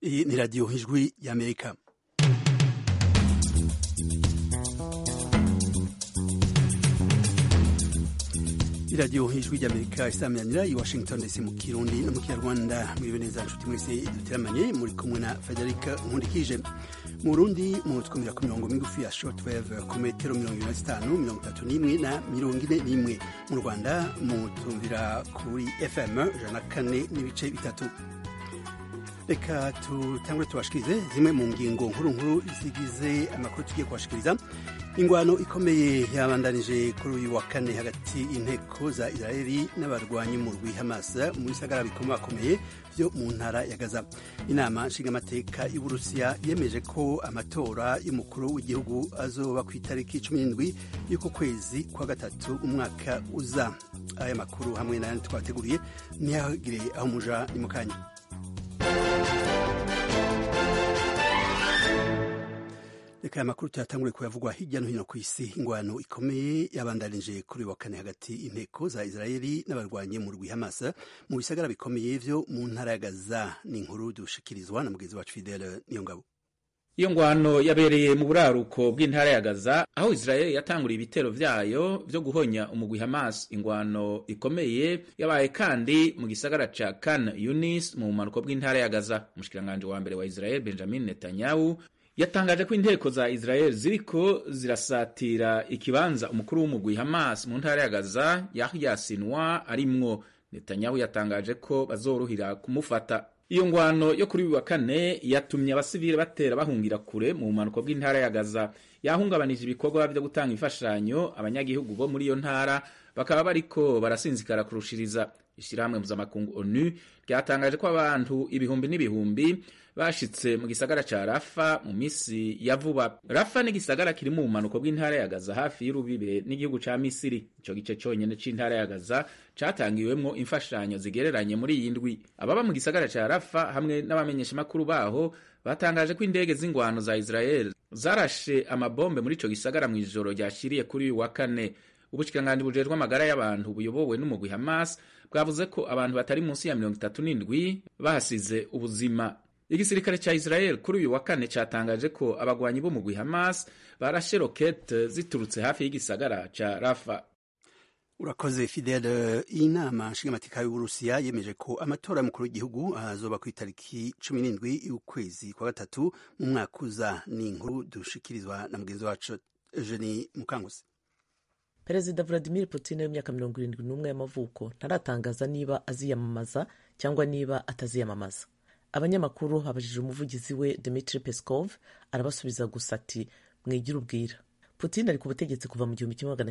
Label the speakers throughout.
Speaker 1: Iyi ni radiyo ijwi y'Amerika. iradiyo ijwi ry'Amerika isaminanira i Washington DC mu Kirundi no mu Kinyarwanda. Mwiriwe neza nshuti mwese duteramanye, muri kumwe na Federica Nkundikije. Mu Burundi mutwumvira ku mirongo migufi ya shortwave ku metero 25, 31 na 41. Mu Rwanda mutumvira kuri FM 104.3. Reka tutangure tubashikirize zimwe mu ngingo nkuru zigize amakuru tugiye kubashikiriza. Ingwano ikomeye yabandanije kuri uyu wa kane hagati y'inteko za Israeli n'abarwanyi mu rwi Hamas mu bisagara bikomakomeye byo mu ntara ya Gaza. Inama nshingamateka y'Uburusiya yemeje ko amatora y'umukuru w'igihugu azoba ku itariki 17 y'uko kwezi kwa gatatu umwaka uza. Aya makuru hamwe n'ayandi twateguriye ntihagire aho muja ni mukanya. Reka aya makuru tuyatangure kuyavugwa hirya no hino ku isi. Ingwano ikomeye yabandanije kuri wa kane hagati inteko za Israeli n'abarwanyi mu rwi Hamas mu bisagara bikomeye vyo mu ntara ya Gaza. Ni inkuru dushikirizwa na mugenzi wacu Fidele Niyongabo.
Speaker 2: Iyo ngwano yabereye mu buraruko bw'intara ya Gaza, aho Israeli yatanguriye ibitero vyayo vyo guhonya umugwi Hamas. Ingwano ikomeye yabaye kandi mu gisagara ca Khan Yunis mu bumanuko bw'intara ya Gaza. Umushikiranganje wa mbere wa Israeli Benjamin Netanyahu yatangaje ko inteko za Israel ziriko zirasatira ikibanza umukuru w'umugwi Hamas mu ntara ya Gaza Yahya Sinwar arimwo. Netanyahu yatangaje ko bazorohira kumufata. Iyo ngwano yo kuri wa kane yatumye abasivile batera bahungira kure mu bumanuko bw'intara ya Gaza. Yahungabanije ibikorwa byo gutanga imfashanyo abanyagihugu bo muri iyo ntara bakaba bariko barasinzikara kurushiriza. Ishirahamwe mpuzamakungu ONU ryatangaje ko abantu ibihumbi n'ibihumbi bashitse mu gisagara ca Rafa mu misi ya vuba. Rafa ni gisagara kiri mu bumanuko bw'intara ya Gaza hafi y'urubibe n'igihugu ca Misiri. Ico gice conyene c'intara ya Gaza catangiwemwo imfashanyo zigereranye muri iyi ndwi. Ababa mu gisagara ca Rafa hamwe n'abamenyesha makuru baho batangaje ko indege z'ingwano za Israel zarashe amabombe muri ico gisagara mu ijoro ryashiriye kuri wa kane. Ubushikiranganje bujejwe amagara y'abantu buyobowe n'umugwi Hamas bwavuze ko abantu batari munsi ya 37 bahasize ubuzima. Igisirikare ca Israel kuri uyu wa kane catangaje ko abagwanyi b'umugwi Hamas barashe rokete ziturutse hafi y'igisagara ca Rafa.
Speaker 1: Urakoze Fidele. Inama nshingamateka y'Uburusiya yemeje ko amatora y'umukuru w'igihugu azoba ku itariki 17 y'ukwezi kwa gatatu mu mwaka uza. Ni inkuru dushikirizwa na mugenzi wacu Eugenie Mukanguzi.
Speaker 3: Perezida Vladimir Putin w'imyaka 71 y'amavuko ntaratangaza niba aziyamamaza cyangwa niba ataziyamamaza. Abanyamakuru habajije umuvugizi we Dmitry Peskov, arabasubiza gusa ati mwigira ubwira. Putin ari ku butegetsi kuva mu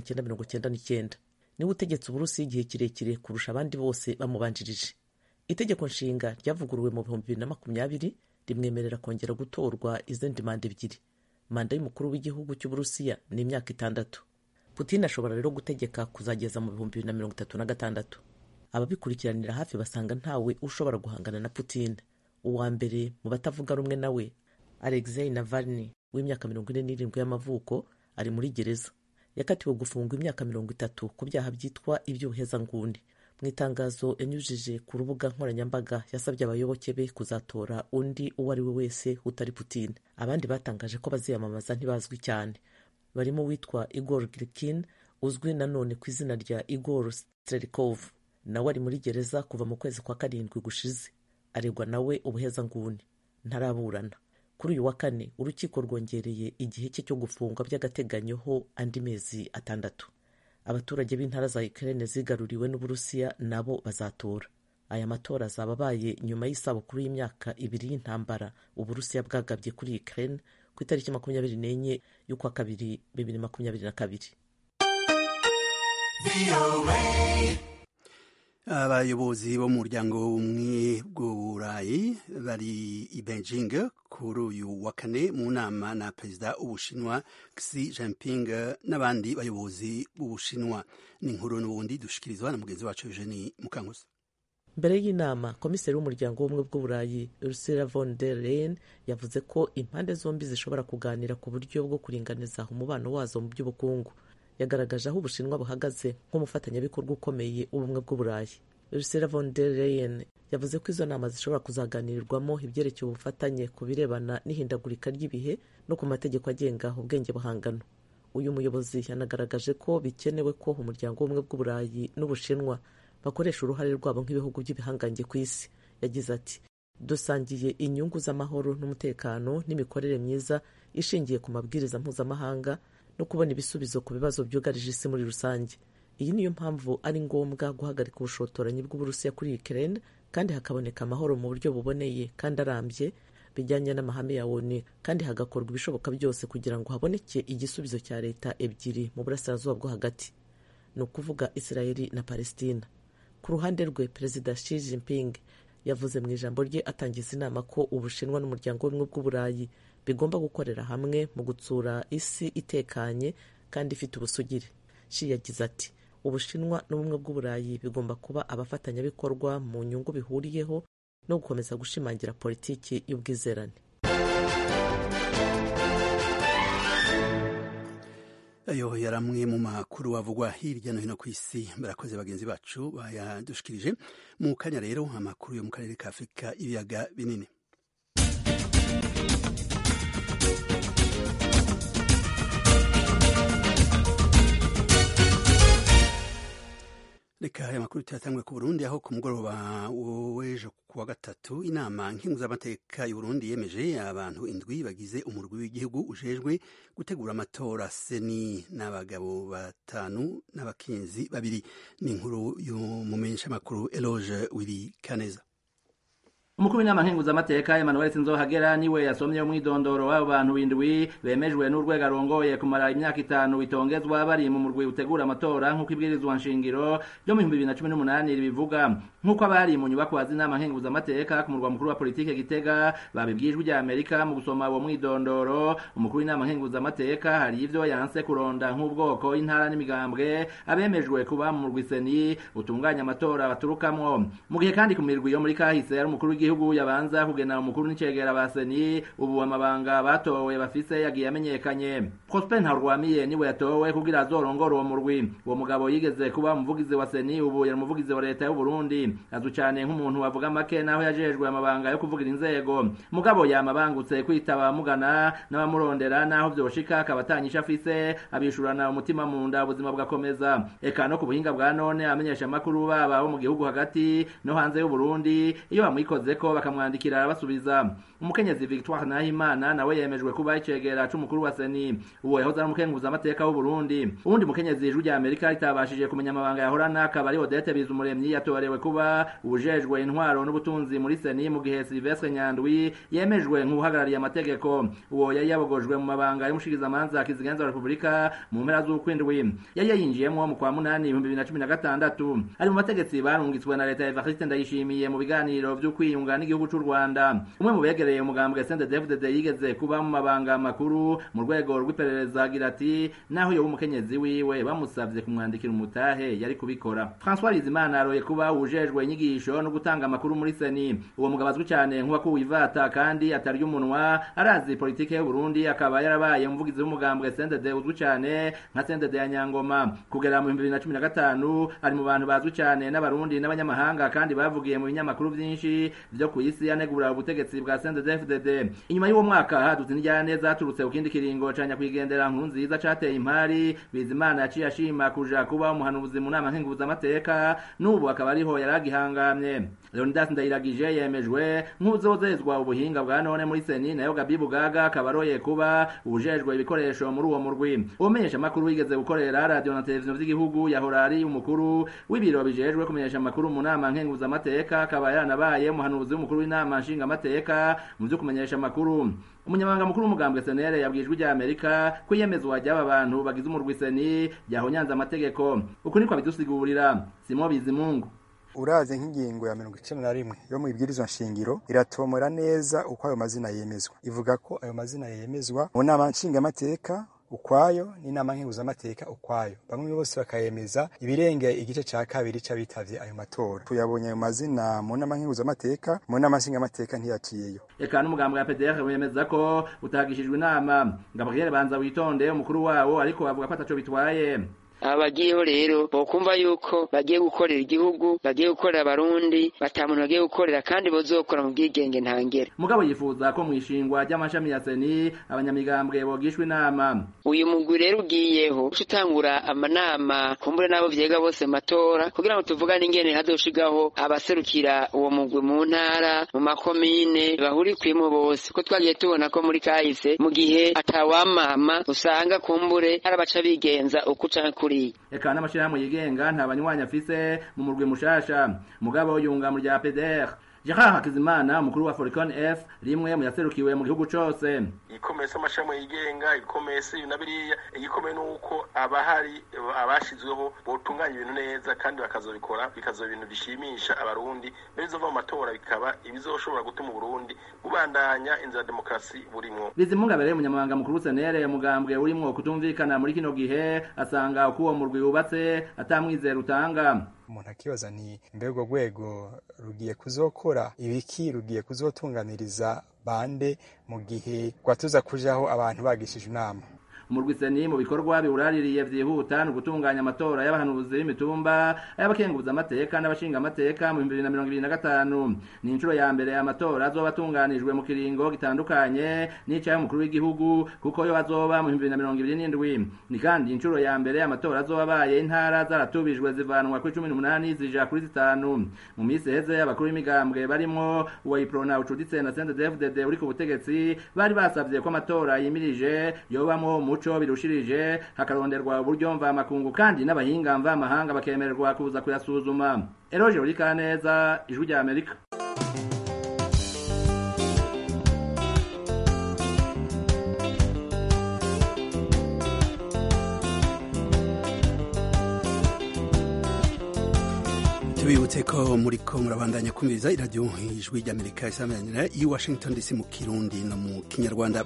Speaker 3: 1999. Niwe utegetse Uburusiya igihe kirekire kurusha abandi bose bamubanjirije. Itegeko nshinga ryavuguruwe mu 2020 rimwemerera kongera gutorwa izindi manda ebyiri. Manda y'umukuru w'igihugu cy'Uburusiya ni imyaka 6. Putin ashobora rero gutegeka kuzageza mu 2036. Ababikurikiranira hafi basanga ntawe ushobora guhangana na Putin. Uwa mbere mu batavuga rumwe nawe, Alexei Navalny w'imyaka 47 y'amavuko, ari muri gereza. Yakatiwe gufungwa imyaka 30 ku byaha byitwa iby'ubuhezanguni. Mu itangazo yanyujije ku rubuga nkoranyambaga yasabye abayoboke be kuzatora undi uwo ari we wese utari Putin. Abandi batangaje ko baziyamamaza ntibazwi cyane. Barimo witwa Igor Girkin, uzwi nanone ku izina rya Igor Strelkov. Nawe ari muri gereza kuva mu kwezi kwa 7 gushize. Aregwa nawe ubuhezanguni. Ntaraburana. Kuri uyu wa kane urukiko rwongereye igihe cye cyo gufungwa by'agateganyoho andi mezi 6. Abaturage b'intara za Ukraine zigaruriwe n'Uburusiya nabo bazatora. Aya matora azaba abaye nyuma y'isabukuru y'imyaka 2 y'intambara Uburusiya bwagabye kuri Ukraine ku itariki 24 y'ukwa kabiri 2022.
Speaker 1: Abayobozi bo mu muryango w'ubumwe bw'Uburayi bari i Beijing kuri uyu wa kane mu nama na perezida w'Ubushinwa Xi Jinping n'abandi bayobozi b'Ubushinwa. Ni inkuru n'ubundi dushikirizwa na mugenzi wacu Eugenie Mukanguzi.
Speaker 3: Mbere y'inama, komiseri w'umuryango w'ubumwe bw'Uburayi Ursula von der Leyen yavuze ko impande zombi zishobora kuganira ku buryo bwo kuringaniza umubano wazo mu by'ubukungu. Yagaragaje aho Ubushinwa buhagaze nk'umufatanyabikorwa ukomeye w'ubumwe bw'Uburayi. Ursula von der Leyen yavuze ko izo nama zishobora kuzaganirirwamo ibyerekeye ubufatanye ku birebana n'ihindagurika ry'ibihe no ku mategeko agenga ubwenge buhangano. Uyu muyobozi yanagaragaje ko bikenewe ko umuryango w'ubumwe bw'Uburayi n'Ubushinwa bakoresha uruhare rwabo nk'ibihugu by'ibihangange ku isi. Yagize ati, dusangiye inyungu z'amahoro n'umutekano n'imikorere myiza ishingiye ku mabwiriza mpuzamahanga no kubona ibisubizo ku bibazo byugarije isi muri rusange. Iyi niyo mpamvu ari ngombwa guhagarika ubushotoranyi bw'Uburusiya kuri Ukraine kandi hakaboneka amahoro mu buryo buboneye kandi arambye bijyanye n'amahame ya ONU, kandi hagakorwa ibishoboka byose kugira ngo haboneke igisubizo cya leta ebyiri mu burasirazuba bwo hagati, ni ukuvuga Israeli na Palestina. Ku ruhande rwe, Perezida Xi Jinping yavuze mu ijambo rye atangiza inama ko Ubushinwa n'umuryango w'ubumwe bw'Uburayi bigomba gukorera hamwe mu gutsura isi itekanye kandi ifite ubusugire. Xi yagize ati, Ubushinwa n'ubumwe bw'Uburayi bigomba kuba abafatanyabikorwa mu nyungu bihuriyeho no gukomeza gushimangira politiki y'ubwizerane.
Speaker 1: Ayo yaramwe mu makuru avugwa hirya no hino ku isi. Barakoze bagenzi bacu bayadushikirije. Mu kanya rero amakuru yo mu karere ka Afurika ibiyaga binini. Reka aya makuru tuyatangwe ku Burundi, aho ku mugoroba w'ejo kuwa gatatu inama nkenguzamateka y'u Burundi yemeje abantu 7 bagize umurwi w'igihugu ujejwe gutegura amatora seni n'abagabo 5 n'abakinzi 2. Ni inkuru y'umumenyesha makuru Eloge Willy Kaneza.
Speaker 4: Umukuru w'inama nkenguzamateka Emmanuel Sinzohagera niwe yasomye umwidondoro w'abo bantu 7 bemejwe n'urwego arongoye kumara imyaka 5 bitongezwa bari mu murwi utegura amatora nk'uko ibwirizwa nshingiro ryo mu 2018 ribivuga, nk'uko abari mu nyubako z'inama nkenguzamateka ku murwa mukuru wa politike Gitega babibwijwe rya Amerika. Mu gusoma uwo mwidondoro, umukuru w'inama nkenguzamateka hari ivyo yanse kuronda nk'ubwoko, intara n'imigambwe abemejwe kuba mu murwi seni utunganya amatora baturukamwo, mu gihe kandi ku mirwi yo muri kahise yari umukuru w'igihugu yabanza kugena umukuru n'icegera ba seni. Ubu amabanga batowe bafise yagiye amenyekanye. Prosper Ntarwamiye niwe yatowe kugira azorongora uwo murwi. Uwo mugabo yigeze kuba umuvugizi wa seni, ubu yari umuvugizi wa leta y'u Burundi. Azwi cyane nk'umuntu wavuga make naho yajejwe amabanga yo kuvugira inzego. Mugabo yamabangutse kwitaba mugana n'abamurondera naho byoshika akabatanyisha afise abishurana umutima mu nda, ubuzima bwakomeza. Eka no ku buhinga bwa none amenyesha makuru baba bo mu gihugu hagati no hanze y'u Burundi, iyo bamwikoze ko bakamwandikira basubiza. Umukenyezi Victoire Nahimana nawe yemejwe kuba icegera c'umukuru wa seni. Uwo yahoze ari umukenguzamateka w'u Burundi. Uwundi mukenyezi ijwi rya Amerika ritabashije kumenya amabanga yahorana akaba ari Odette Bizumuremyi yatorewe kuba ubujejwe intwaro n'ubutunzi muri seni, mu gihe Sylvestre Nyandwi yemejwe nk'uhagarariye amategeko. Uwo yari yabogojwe mu mabanga y'umushikizamanza kizigenza wa Republika mu mpera z'ukwindwi. Yari yinjiyemo mu kwa 8 2016. Ari mu bategetsi barungitswe na leta ya Evariste Ndayishimiye mu biganiro vy'ukwiyunga n'igihugu c'u Rwanda. Umwe mu begereye umugambwe CNDD-FDD yigeze kuba mu mabanga makuru mu rwego rw'iperereza agira ati, naho yo umukenyezi wiwe bamusavye kumwandikira umutahe yari kubikora. François Rizimana aroye kuba ujejwe inyigisho no gutanga amakuru muri seni. Uwo mugabo azwi cyane nk'uwakuwe ivata kandi atarya umunwa, arazi politike y'u Burundi, akaba yarabaye umuvugizi w'umugambwe CNDD uzwi cyane nka CNDD ya Nyangoma. Kugera mu 2015 ari mu bantu bazwi cyane n'abarundi n'abanyamahanga kandi bavugiye mu binyamakuru byinshi byo ku isi yanegura ubutegetsi bwa CNDD-FDD. Inyuma y'uwo mwaka hadutse n'ijyane zaturutse ku kindi kiringo ca Nyakwigendera Nkurunziza cateye impari. Bizimana yaciye ashima kuja kuba umuhanuzi mu nama nkenguzamateka, n'ubu akaba ariho yaragihangamye. Leonidas Ndayiragije yemejwe nk'uzozezwa ubuhinga bwa none muri seni, nayo Gabi Bugaga akaba aroye kuba ubujejwe ibikoresho muri uwo murwi. Umenyesha makuru yigeze gukorera radio na televiziyo vy'igihugu, yahora ari umukuru w'ibiro bijejwe kumenyesha makuru mu nama nkenguzamateka, akaba yaranabaye umuhanuzi w'umukuru w'inama nshingamateka mu byo kumenyesha makuru. Umunyamabanga mukuru w'umugambwe SNL yabwijwe rya Amerika ko yemezwa ry'aba bantu bagize umurwi seni yahonyanze amategeko. Uko niko bidusigurira Simon Bizimungu.
Speaker 5: Uraze nk'ingingo ya 91 yo mu ibwirizwa nshingiro iratomora neza uko ayo mazina yemezwa. Ivuga ko ayo mazina yemezwa mu nama nshingamateka ukwayo n'inama nkenguzamateka ukwayo. Bamwe bose bakayemeza ibirenge igice ca kabiri c'abitavye ayo matora. Tuyabonye ayo mazina mu nama nkenguzamateka, mu nama nshingamateka ntiyaciyeyo.
Speaker 4: Eka n'umugambwe ya PDR wemeza ko utagishijwe inama. Gabriel Banza witonde umukuru wawo ariko avuga ko ataco bitwaye.
Speaker 6: abagiyeho rero bokumva yuko bagiye gukorera igihugu, bagiye gukorera abarundi, batamuntu bagiye gukorera kandi bozokora mu bwigenge ntangere.
Speaker 4: Mugabo yifuza ko mwishingwa ry'amashami ya seni abanyamigambwe bogishwe inama.
Speaker 6: Uyu mugwi rero ugiyeho utangura amanama kumbure nabo vyega bose matora kugira ngo tuvugane ingene hazoshigaho abaserukira uwo mugwi mu ntara, mu makomine bahurikwimo bose, ko twagiye tubona ko muri kahise mu gihe atawamama usanga kumbure arabaca bigenza uko canke kuriya.
Speaker 4: Eka n'amashirahamwe yigenga nta banywanyi afise mu murwi mushasha. Mugabo yunga mu rya PDR Gerard Hakizimana umukuru wa Foricon F rimwe mu yaserukiwe mu gihugu cose.
Speaker 7: Ikomese amashami yigenga, ikomese nabiriya, igikomeye nuko abahari abashizweho botunganya ibintu neza kandi bakazobikora bikazo ibintu bishimisha abarundi, bizova mu matora bikaba ibizoshobora gutuma Burundi bubandanya inzira demokrasi burimwo.
Speaker 4: Bizimunga bere umunyamabanga mukuru senere mugambwe urimwo kutumvikana muri kino gihe asanga uko uwo murwi wubatse atamwizera utanga.
Speaker 5: Umuntu akibaza ni mbego rwego rugiye kuzokora ibiki, rugiye kuzotunganiriza bande mu gihe gwatuza kujaho abantu bagishije inama.
Speaker 4: Umurwi seni mu bikorwa biuraririye vyihuta no gutunganya amatora y'abahanuzi b'imitumba y'abakenguza amateka n'abashinga amateka mu 2025. Ni inshuro ya mbere amatora azobatunganijwe mu kiringo gitandukanye n'icaye umukuru w'igihugu kuko yo azoba mu 2027. Ni kandi inshuro ya mbere amatora azobabaye intara zaratubijwe zivanwa kuri 18 zija kuri 5. Mu misi heze abakuru b'imigambwe barimo Uwayiprona ucuditse na CNDD-FDD uri ku butegetsi bari basavye ko amatora yimirije yobamwo muco birushirije hakaronderwa uburyo mva makungu kandi n'abahinga mva mahanga bakemererwa kuza kuyasuzuma. Eroje urika neza ijwi rya Amerika.
Speaker 1: Tubibutse ko muriko murabandanya kumviriza iradiyo ijwi rya Amerika isamanira i Washington DC mu Kirundi no mu Kinyarwanda.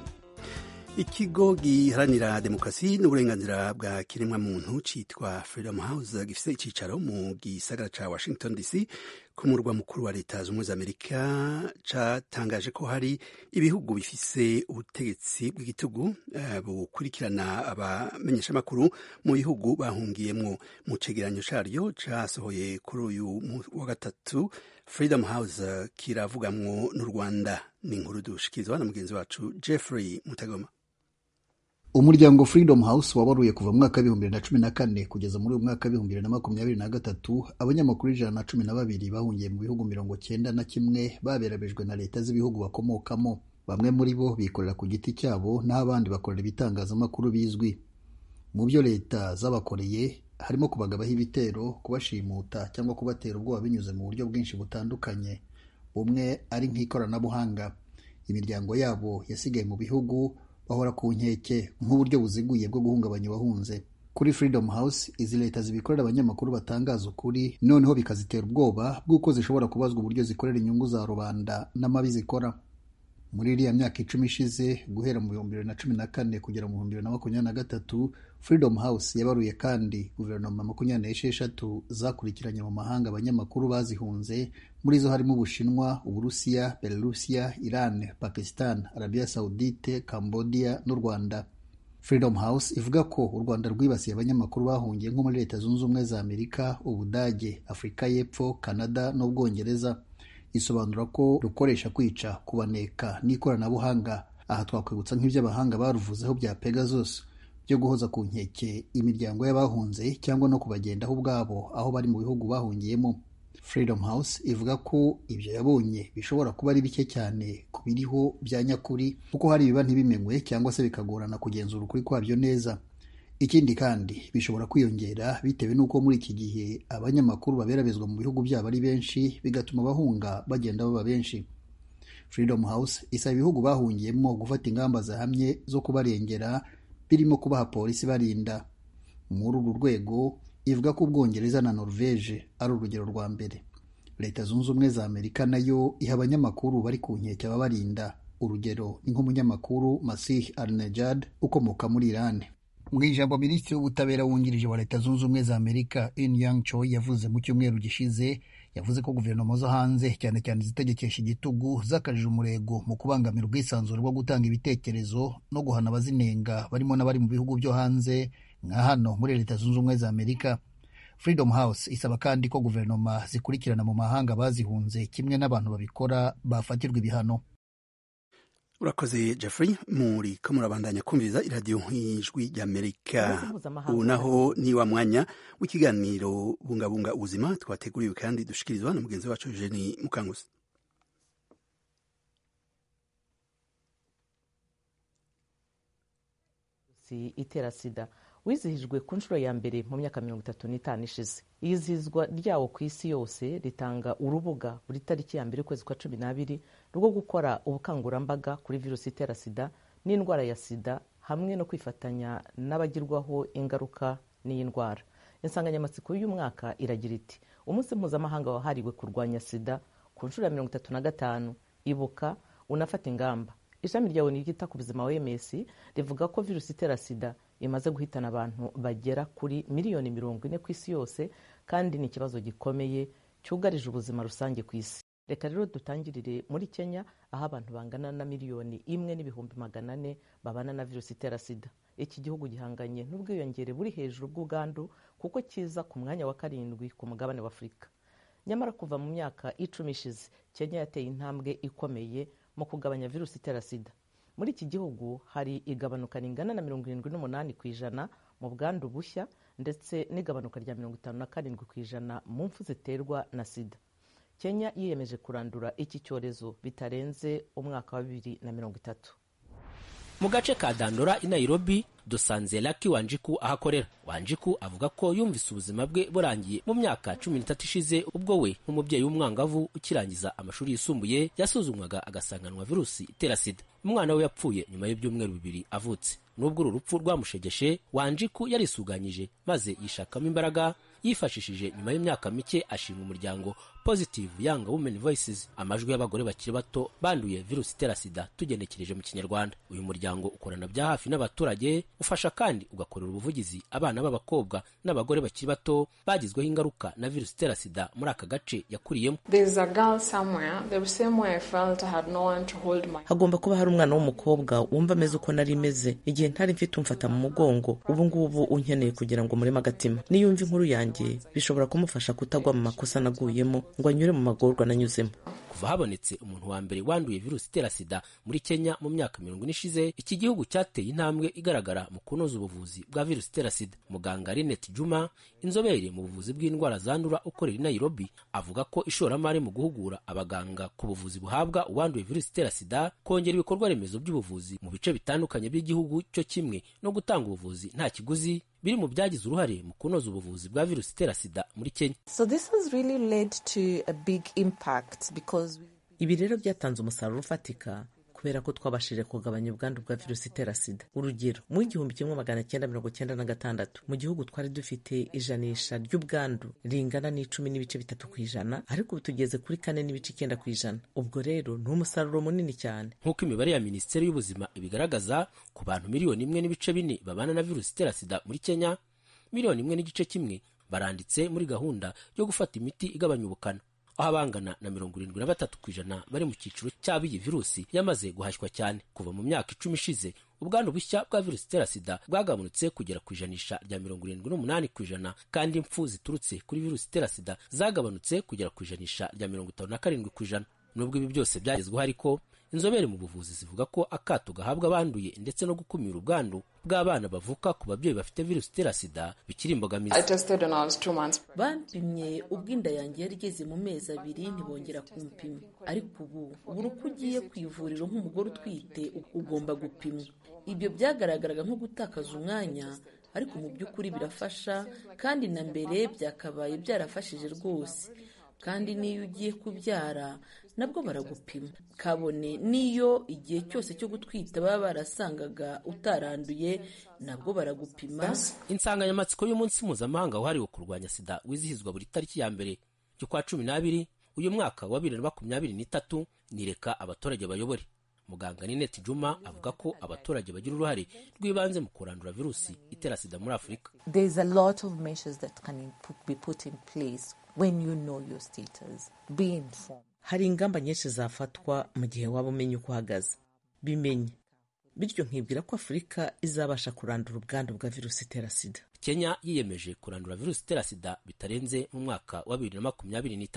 Speaker 1: Ikigo giharanira demokrasi n'uburenganzira bwa kiremwa muntu citwa Freedom House gifise icicaro mu gisagara ca Washington DC ku murwa mukuru wa leta z'umwe z'Amerika catangaje ko hari ibihugu bifise ubutegetsi bw'igitugu bukurikirana abamenyeshamakuru mu bihugu bahungiyemwo. Mu cegeranyo caryo casohoye kuri uyu wa gatatu, Freedom House kiravugamwo n'u Rwanda. Ni inkuru dushikirizwa na mugenzi wacu Jeffrey Mutagoma.
Speaker 8: Umuryango Freedom House wabaruye kuva mu mwaka 2014 kugeza muri mwaka 2023 abanyamakuru 112 bahungiye mu bihugu 91 baberabejwe na leta z'ibihugu bakomokamo. Bamwe muri bo bikorera ku giti cyabo n'abandi bakorera ibitangazamakuru bizwi. Mu byo leta zabakoreye harimo kubagabaho ibitero, kubashimuta cyangwa kubatera ubwoba binyuze mu buryo bwinshi butandukanye. Bumwe ari nk'ikoranabuhanga. Imiryango yabo yasigaye mu bihugu bahora ku nkeke nk'uburyo buziguye bwo guhungabanya abahunze. Kuri Freedom House izi leta zibikorera abanyamakuru batangaza ukuri, noneho bikazitera ubwoba bw'uko zishobora kubazwa uburyo zikorera inyungu za rubanda n'amabi zikora. Muri iriya myaka 10 ishize guhera mu 2014 kugera mu 2023, Freedom House yabaruye kandi guverinoma 26 zakurikiranye mu mahanga abanyamakuru bazihunze, muri zo harimo Ubushinwa, Uburusiya, Belarusiya, Iran, Pakistan, Arabia Saudite, Cambodia n'u Rwanda. Freedom House ivuga ko u Rwanda rwibasiye abanyamakuru bahungiye nko muri Leta Zunze Ubumwe za Amerika, Ubudage, Afrika y'Epfo, Canada n'Ubwongereza. Isobanura ko rukoresha kwica, kubaneka n'ikoranabuhanga. Aha twakwibutsa nk'iby'abahanga baruvuzeho bya Pegasus byo guhoza ku nkeke imiryango y'abahunze cyangwa no kubagendaho ubwabo aho bari mu bihugu bahungiyemo. Freedom House ivuga ko ibyo yabonye bishobora kuba ari bike cyane ku biriho bya nyakuri, kuko hari ibiba ntibimenywe cyangwa se bikagorana kugenzura ukuri kwabyo neza. Ikindi kandi bishobora kwiyongera bitewe n'uko muri iki gihe abanyamakuru baberabezwa mu bihugu byabo ari benshi, bigatuma abahunga bagenda baba benshi. Freedom House isaba ibihugu bahungiyemo gufata ingamba zahamye zo kubarengera, birimo kubaha polisi barinda. Muri uru rwego ivuga ko Ubwongereza na Norvege ari urugero rwa mbere. Leta Zunze Ubumwe za Amerika nayo iha abanyamakuru bari ku nkeke ababarinda. Urugero ni nk'umunyamakuru Masih Al-Nejad ukomoka muri Iran. Mu ijambo Minisitiri w'Ubutabera wungirije wa Leta Zunze Ubumwe za Amerika In-Yang Choi yavuze mu cyumweru gishize, yavuze ko guverinoma zo hanze cyane cyane zitegekesha igitugu zakajije umurego mu kubangamira ubwisanzure bwo gutanga ibitekerezo no guhana abazinenga barimo n'abari mu bihugu byo hanze nka hano muri Leta Zunze Ubumwe za Amerika. Freedom House isaba kandi ko guverinoma zikurikirana mu mahanga bazihunze kimwe n'abantu babikora bafatirwa ibihano.
Speaker 1: Urakoze Jeffrey. Muri ko murabandanya kumviriza iradiyo Ijwi ry'Amerika. Ubu naho ni wa mwanya w'ikiganiro bungabunga ubuzima twateguriwe kandi dushikirizwa na mugenzi wacu Eugenie Mukanguzi.
Speaker 3: Itera sida wizihijwe ku nshuro ya mbere mu myaka 35 ishize. Iyizihizwa ryawo ku isi yose ritanga urubuga buri tariki ya mbere ukwezi kwa 12 rwo gukora ubukangurambaga kuri virusi itera sida n'indwara ya sida hamwe no kwifatanya n'abagirwaho ingaruka n'iyi ndwara. Insanganyamatsiko y'uyu mwaka iragira iti umunsi mpuzamahanga wahariwe kurwanya sida ku nshuro ya 35, ibuka unafata ingamba. Ishami rya ONU ryita ku buzima OMS rivuga ko virusi itera sida imaze guhitana abantu bagera kuri miliyoni 40 ku isi yose kandi ni ikibazo gikomeye cyugarije ubuzima rusange ku isi. Reka rero dutangirire muri Kenya aho abantu bangana na miliyoni 1,400,000 babana na virusi itera sida. Iki gihugu gihanganye n'ubwiyongere buri hejuru bw'ubwandu kuko kiza ku mwanya wa 7 ku mugabane wa Afurika. Nyamara kuva mu myaka 10 ishize Kenya yateye intambwe ikomeye mu kugabanya virusi itera sida. Muri iki gihugu hari igabanuka ringana na 78% mu bwandu bushya ndetse n'igabanuka rya 57% mu mfu ziterwa na sida. Kenya yiyemeje kurandura iki cyorezo bitarenze umwaka wa 2030.
Speaker 9: Mu gace ka Dandora i Nairobi dusanze Lucky Wanjiku ahakorera. Wanjiku avuga ko yumvise ubuzima bwe burangiye mu myaka 13 ishize ubwo we nk'umubyeyi w'umwangavu ukirangiza amashuri yisumbuye yasuzumwaga agasanganwa virusi itera sida. Umwana we yapfuye nyuma y'ibyumweru 2 avutse. Nubwo uru rupfu rwamushegeshe, Wanjiku yarisuganyije maze yishakamo imbaraga yifashishije nyuma y'imyaka mike ashinga umuryango Positive Young Women Voices, amajwi y'abagore bakiri bato banduye virusi itera sida tugenekereje mu Kinyarwanda. Uyu muryango ukorana bya hafi n'abaturage, ufasha kandi ugakorera ubuvugizi abana b'abakobwa n'abagore bakiri bato bagizweho ingaruka na virusi itera sida muri aka gace yakuriyemo.
Speaker 3: Hagomba kuba hari umwana w'umukobwa wumva ameze uko nari meze igihe ntari mfite umfata mu mugongo. Ubu ngubu unkeneye kugira ngo murema agatima. Niyumva inkuru yanjye bishobora kumufasha kutagwa mu makosa naguyemo ngo anyure mu magorwa nanyuzemo.
Speaker 9: Kuva habonetse umuntu wa mbere wanduye virusi itera sida muri Kenya mu myaka 40 ishize, iki gihugu cyateye intambwe igaragara mu kunoza ubuvuzi bwa virusi itera sida. Muganga Linet Juma, inzobere mu buvuzi bw'indwara zandura ukorera i Nairobi, avuga ko ishoramari mu guhugura abaganga ku buvuzi buhabwa uwanduye virusi itera sida, kongera ibikorwa remezo by'ubuvuzi mu bice bitandukanye by'igihugu cyo kimwe no gutanga ubuvuzi nta kiguzi biri mu byagize uruhare mu kunoza ubuvuzi bwa virusi itera sida muri Kenya.
Speaker 10: So this has really led to a big impact because
Speaker 3: ibi rero byatanze umusaruro ufatika kubera ko twabashije kugabanya ubwandu bwa virusi itera sida. Urugero, mu 1996 mu gihugu twari dufite ijanisha ry'ubwandu ringana n'10.3%, ariko ubu tugeze kuri 4.9%. Ubwo rero ni umusaruro munini cyane.
Speaker 9: Nk'uko imibare ya Minisiteri y'Ubuzima ibigaragaza, ku bantu 1.4 babana na virusi itera sida muri Kenya, 1.1 baranditse muri gahunda yo gufata imiti igabanya ubukana, aho abangana na 73% bari mu cyiciro cy'abiyi virusi yamaze guhashywa cyane. Kuva mu myaka 10 ishize ubwandu bushya bwa virusi itera sida bwagabanutse kugera ku ijanisha rya 78%, kandi impfu ziturutse kuri virusi itera sida zagabanutse kugera ku ijanisha rya 57%. Nubwo ibi byose byagezweho, ariko inzobere mu buvuzi zivuga ko akato gahabwa abanduye ndetse no gukumira ubwandu bw'abana bavuka ku babyeyi bafite virusi itera sida bikiri imbogamizi.
Speaker 11: Bampimye ubwo inda yanjye yari igeze mu mezi 2 ntibongera kumpima, ariko ubu uko ugiye ku ivuriro nk'umugore utwite ugomba gupimwa. Ibyo byagaragaraga nko gutakaza umwanya, ariko mu by'ukuri birafasha kandi na mbere byakabaye byarafashije rwose. Kandi niyo ugiye kubyara nabwo baragupima, kabone niyo igihe cyose cyo gutwita baba barasangaga utaranduye nabwo baragupima.
Speaker 9: Insanganyamatsiko y'umunsi mpuzamahanga wahariwe kurwanya sida wizihizwa buri tariki ya mbere y'ukwa 12 uyu mwaka wa 2023 nireka abaturage bayobore. Muganga Linet Juma avuga ko abaturage bagira uruhare rw'ibanze mu kurandura virusi itera sida muri Afurika.
Speaker 10: There is a lot of measures that can be put in place when you know your status. Be informed.
Speaker 3: Hari ingamba nyinshi zafatwa mu gihe waba umenye uko uhagaze. Bimenye bityo nkibwira ko Afurika izabasha kurandura ubwandu bwa virusi itera sida.
Speaker 9: Kenya yiyemeje kurandura virusi itera sida bitarenze mu mwaka wa 2023.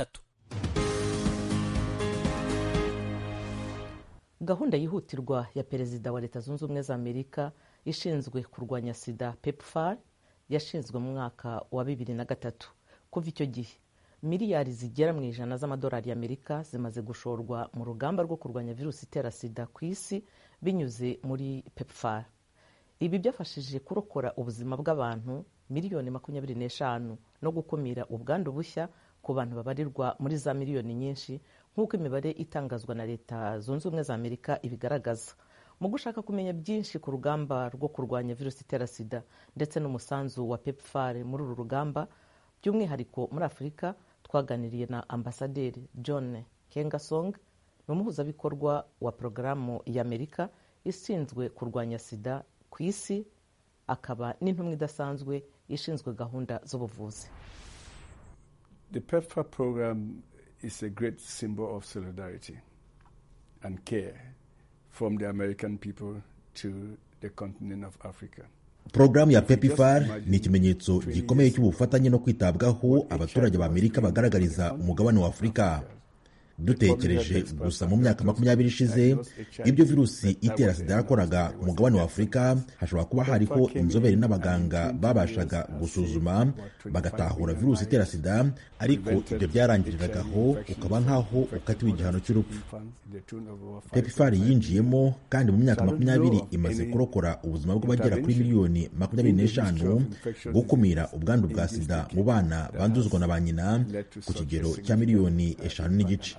Speaker 3: Gahunda yihutirwa ya Perezida wa Leta Zunze Ubumwe za Amerika ishinzwe kurwanya sida PEPFAR yashinzwe mu mwaka wa 2003. Kuva icyo gihe miliyari zigera mu ijana z'amadolari y'Amerika zimaze gushorwa mu rugamba rwo kurwanya virusi itera sida ku isi binyuze muri PEPFAR. Ibi byafashije kurokora ubuzima bw'abantu miliyoni 25 no gukumira ubwandu bushya ku bantu babarirwa muri za miliyoni nyinshi nk'uko imibare itangazwa na Leta Zunze Ubumwe za Amerika ibigaragaza. Mu gushaka kumenya byinshi ku rugamba rwo kurwanya virusi itera sida ndetse n'umusanzu wa PEPFAR muri uru rugamba, by'umwihariko muri Afurika, twaganiriye na Ambasaderi John Kengasong, n'umuhuzabikorwa wa porogaramu y'Amerika ishinzwe kurwanya sida ku isi, akaba n'intumwa idasanzwe ishinzwe gahunda z'ubuvuzi.
Speaker 12: The PEPFAR program is a great symbol of solidarity and care from the American people to the continent of Africa.
Speaker 13: Porogaramu ya PEPFAR ni ikimenyetso gikomeye cy'ubufatanye no kwitabwaho abaturage b'Amerika bagaragariza umugabane wa Afurika. Dutekereje gusa mu myaka 20 ishize ibyo virusi itera sida yakoraga ku mugabane wa Afurika, hashobora kuba hariho inzobere n'abaganga babashaga gusuzuma bagatahura virusi itera sida, ariko ibyo byarangiriragaho ukaba nkaho ukatiwe igihano cy'urupfu. PEPFAR yinjiyemo kandi mu myaka 20 imaze kurokora ubuzima bw'abagera kuri miliyoni 25, gukumira ubwandu bwa sida mu bana banduzwa na ba nyina ku kigero cya miliyoni 5 n'igice.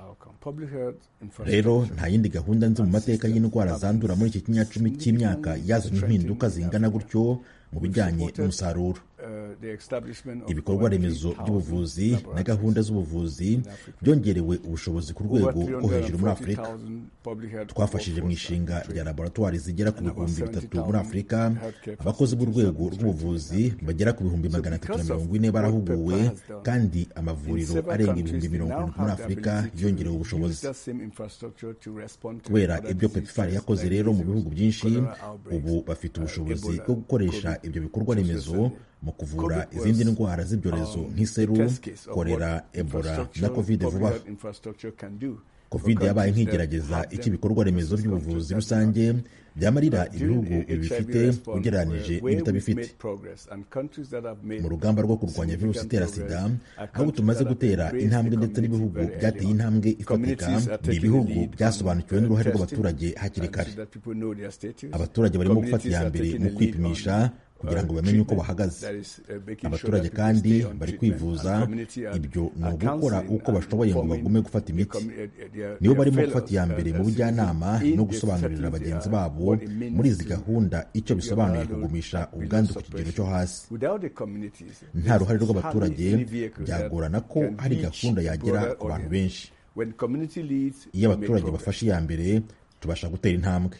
Speaker 13: Rero nta yindi gahunda nzi mu mateka y'indwara zandura muri iki kinyacumi cy'imyaka yazanye impinduka zingana gutyo mu bijyanye n'umusaruro. Ibikorwa remezo by'ubuvuzi na gahunda z'ubuvuzi byongerewe ubushobozi ku rwego rwo hejuru muri Afurika. Twafashije mu ishinga rya laboratwari zigera ku 3,000 muri Afurika. Abakozi b'urwego rw'ubuvuzi bagera ku 340 barahuguwe, kandi amavuriro arenga 70,000 muri Afurika yongerewe ubushobozi. Kubera ibyo PEPFAR yakoze rero mu bihugu byinshi, ubu bafite ubushobozi bwo gukoresha ibyo bikorwa remezo mu kuvura izindi ndwara z'ibyorezo nk'iseru, kolera, Ebola na Covid vuba. Covid yabaye nk'igerageza icyo ibikorwa remezo by'ubuvuzi rusange byamarira ibihugu bifite ugereranije n'ibitabifite. Mu rugamba rwo kurwanya virusi itera sida, aho tumaze gutera intambwe ndetse n'ibihugu byateye intambwe ifatika, ni ibihugu byasobanukiwe n'uruhare rw'abaturage hakiri kare. Abaturage barimo gufata iya mbere mu kwipimisha kugira ngo bamenye uko bahagaze. Abaturage kandi bari kwivuza. Ibyo ni ugukora uko bashoboye ngo bagume gufata imiti. Nibo barimo gufata iya mbere mu bujyanama no gusobanurira bagenzi babo muri izi gahunda icyo bisobanuye kugumisha ubwandu ku kigero cyo hasi. Nta ruhare rw'abaturage byagorana ko hari gahunda yagera ku bantu benshi. Iyo abaturage bafashe iya mbere, tubasha gutera intambwe.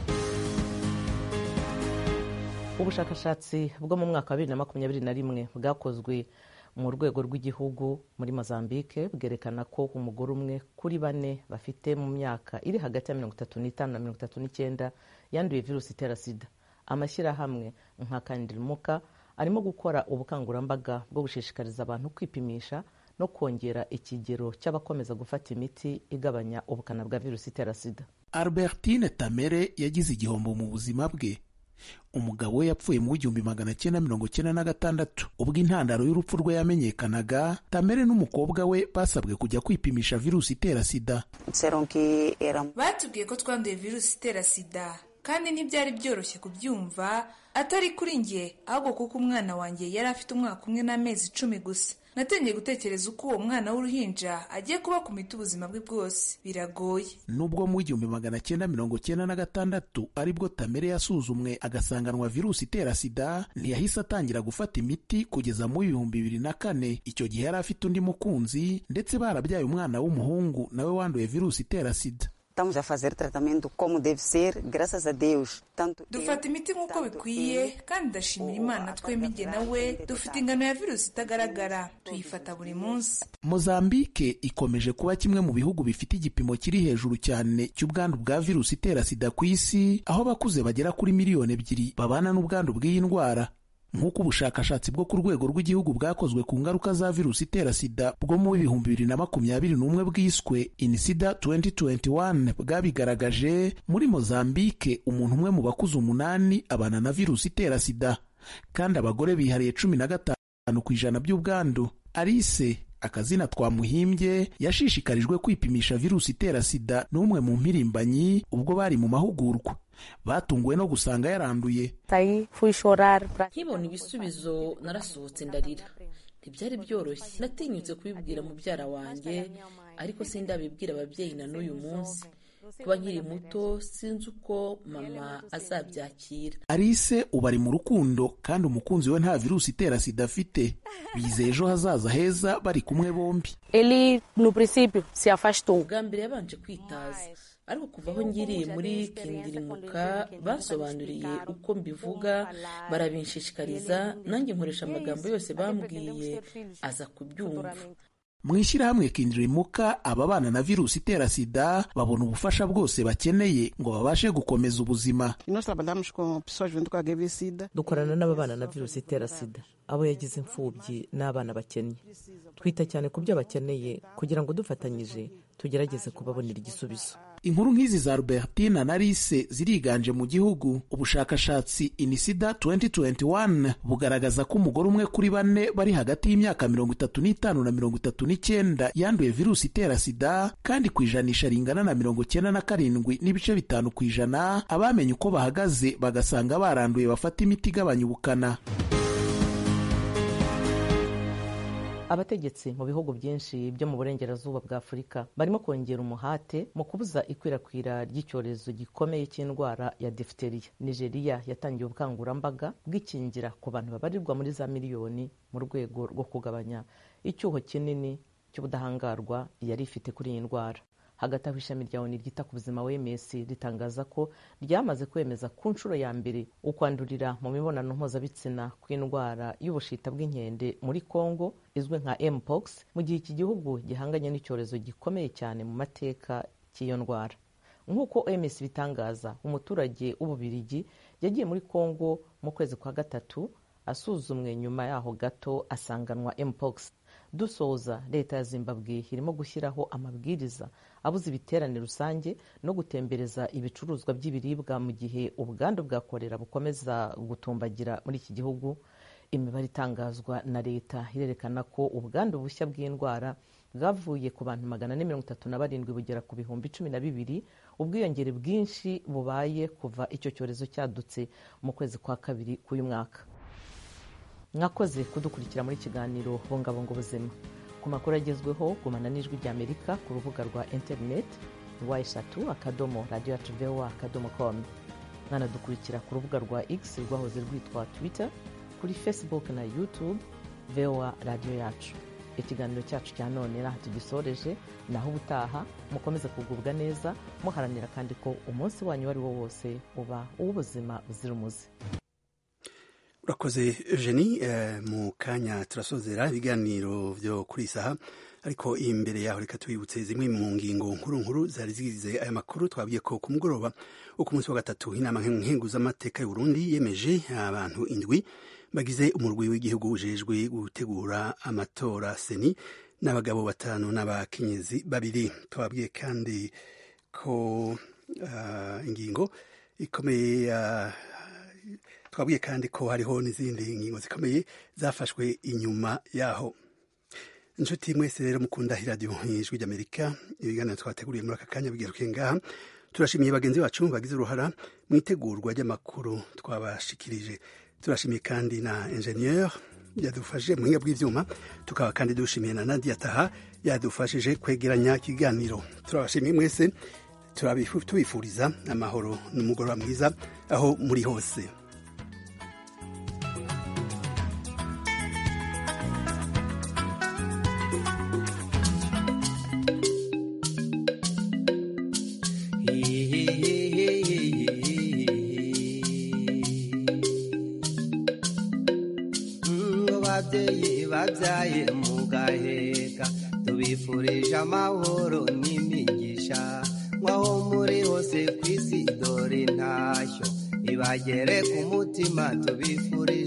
Speaker 3: Ubushakashatsi bwo mu mwaka wa 2021 bwakozwe mu rwego rw'igihugu muri Mozambique bwerekana ko umugore umwe kuri 4 bafite mu myaka iri hagati ya 35 na 39 yanduye virusi itera sida. Amashyirahamwe nka Kandilmuka arimo gukora ubukangurambaga bwo gushishikariza abantu kwipimisha no kongera ikigero cy'abakomeza gufata imiti igabanya ubukana bwa virusi itera sida.
Speaker 14: Albertine Tamere yagize igihombo mu buzima bwe. Umugabo we yapfuye mu 1996 ubwo intandaro y'urupfu rwe yamenyekanaga. Tamere n'umukobwa we basabwe kujya kwipimisha virusi itera sida.
Speaker 15: Batubwiye ko twanduye virusi itera sida, kandi ntibyari byoroshye kubyumva, atari kuri njye ahubwo kuko umwana wanjye yari afite umwaka umwe n'amezi 10 gusa. Natangiye gutekereza uko uwo mwana w'uruhinja agiye kuba ku miti ubuzima bwe bwose. Biragoye. Nubwo mu 1996 aribwo Tamere yasuzumwe agasanganwa virusi itera sida, ntiyahise atangira gufata imiti kugeza mu 2004. Icyo gihe yari afite undi mukunzi ndetse barabyaye umwana w'umuhungu nawe wanduye virusi itera sida.
Speaker 16: estamos a fazer tratamento como deve ser, graças a Deus.
Speaker 15: Dufata imiti nk'uko bikwiye kandi ndashimira Imana twembi jye nawe dufite ingano ya virusi itagaragara tuyifata buri munsi.
Speaker 14: Mozambique ikomeje kuba kimwe mu bihugu bifite igipimo kiri hejuru cyane cy'ubwandu bwa virusi itera sida ku isi, aho abakuze bagera kuri miliyoni 2 babana n'ubwandu bw'iyi ndwara. Nk'uko ubushakashatsi bwo ku rwego rw'igihugu bwakozwe ku ngaruka za virusi itera sida bwo mu 2021 bwiswe INSIDA 2021 bwabigaragaje, muri Mozambique umuntu umwe mu bakuze 8 abana na virusi itera sida, kandi abagore bihariye 15% by'ubwandu. Alice, akazina twamuhimbye, yashishikarijwe kwipimisha virusi itera sida n'umwe mu mpirimbanyi ubwo bari mu mahugurwa. Batunguwe no gusanga yaranduye.
Speaker 11: Nkibona ibisubizo narasohotse ndarira. Ntibyari byoroshye. Natinyutse kubibwira mubyara wanjye, ariko sindabibwira ababyeyi na n'uyu munsi. Kuba nkiri muto sinzi uko mama azabyakira.
Speaker 14: Alice ubu ari mu rukundo kandi umukunzi we nta virusi itera sida afite. Bizeye ejo hazaza heza bari kumwe bombi.
Speaker 11: Bwa mbere yabanje kwitaza, ariko kuva aho ngiriye muri Kindirimuka basobanuriye uko mbivuga, barabinshishikariza, nanjye nkoresha amagambo yose bambwiye aza kubyumva.
Speaker 14: Mu ishyirahamwe Kindirimuka ababana na virusi itera sida babona ubufasha bwose bakeneye ngo babashe gukomeza ubuzima.
Speaker 3: Dukorana n'ababana na virusi itera sida, abo yagize imfubyi n'abana bakennye. Twita cyane ku byo bakeneye kugira ngo dufatanyije tugerageze kubabonera igisubizo.
Speaker 14: Inkuru nk'izi za Albertina na Alice ziriganje mu gihugu. Ubushakashatsi INSIDA 2021 bugaragaza ko umugore umwe kuri 4 bari hagati y'imyaka 35 na 39 yanduye virusi itera sida, kandi ku ijanisha ringana na 97.5% abamenye uko bahagaze bagasanga baranduye bafata imiti igabanya ubukana.
Speaker 3: Abategetsi mu bihugu byinshi byo mu burengerazuba bwa Afurika barimo kongera umuhate mu kubuza ikwirakwira ry'icyorezo gikomeye cy'indwara ya diphtheria. Nigeria yatangiye ubukangurambaga bw'ikingira ku bantu babarirwa muri za miliyoni mu rwego rwo kugabanya icyuho kinini cy'ubudahangarwa yari ifite kuri iyi ndwara. Hagati aho ishami rya ONU ryita ku buzima OMS ritangaza ko ryamaze kwemeza ku nshuro ya mbere ukwandurira mu mibonano mpuzabitsina kw'indwara y'ubushita bw'inkende muri Congo izwi nka Mpox, mu gihe iki gihugu gihanganye n'icyorezo gikomeye cyane mu mateka cy'iyo ndwara. Nk'uko OMS bitangaza, umuturage w'Ububiligi yagiye muri Congo mu kwezi kwa gatatu asuzumwe, nyuma yaho gato asanganwa Mpox. Dusoza, leta ya Zimbabwe irimo gushyiraho amabwiriza abuza ibiterane rusange no gutembereza ibicuruzwa by'ibiribwa mu gihe ubwandu bwa kolera bukomeza gutumbagira muri iki gihugu. Imibare itangazwa na leta irerekana ko ubwandu bushya bw'indwara bwavuye ku bantu 437 bugera ku 12,000, ubwiyongere bwinshi bubaye kuva icyo cyorezo cyadutse mu kwezi kwa kabiri k'uyu mwaka. Mwakoze kudukurikira muri kiganiro Bungabunga ubuzima. Ku makuru agezweho gumana n'Ijwi ry'Amerika ku rubuga rwa internet wa3.radio@voa.com. Mwanadukurikira ku rubuga rwa X rwahoze rwitwa Twitter, kuri Facebook na YouTube VOA Radio Yacu. Ikiganiro cyacu cya none naho tugisoreje, naho ubutaha mukomeze kugubwa neza, muharanira kandi ko umunsi wanyu wari wo wose uba uw'ubuzima buzira umuze.
Speaker 1: Urakoze Eugenie. Mu kanya turasozera ibiganiro byo kuri saha, ariko imbere yaho reka tubibutse zimwe mu ngingo nkuru zari zigize aya makuru. Twabwiye ko ku mugoroba wo ku munsi wa gatatu inama nkenguzamateka y'u Burundi yemeje abantu 7 bagize umurwi w'igihugu ujejwe gutegura amatora seni, n'abagabo 5 n'abakenyezi 2. Twabwiye kandi ko ingingo ikomeye twabwiye kandi ko hariho n'izindi ngingo zikomeye zafashwe inyuma yaho. Inshuti mwese rero mukunda Radio Ijwi ry'Amerika, ibiganiro twateguriye muri aka kanya bigeruke ngaha. Turashimiye bagenzi bacu bagize uruhara mu itegurwa ry'amakuru twabashikirije. Turashimiye kandi na ingenieur yadufashije mu buhinga bw'ivyuma, tukaba kandi dushimiye na Nadia Taha yadufashije kwegeranya ikiganiro. Turabashimiye mwese, tubifuriza amahoro n'umugoroba mwiza aho muri hose.
Speaker 17: babyeyi babyaye mu gaheka tubifurije amahoro n'imigisha nk'aho muri hose ku isi dore intashyo ibagere ku mutima tubifurije